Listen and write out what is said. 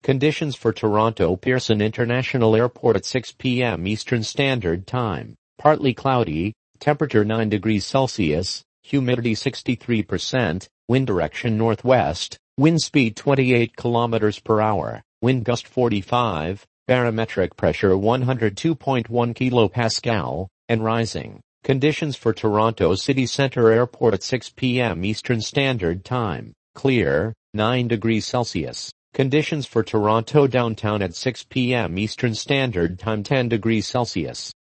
Conditions for Toronto Pearson International Airport at 6 p.m. Eastern Standard Time. Partly cloudy, temperature 9 degrees Celsius, humidity 63%, wind direction northwest, wind speed 28 kilometers per hour, wind gust 45, barometric pressure 102.1 kilopascal, and rising. Conditions for Toronto City Centre Airport at 6 p.m. Eastern Standard Time. Clear, 9 degrees Celsius. Conditions for Toronto Downtown at 6 p.m. Eastern Standard Time 10 degrees Celsius.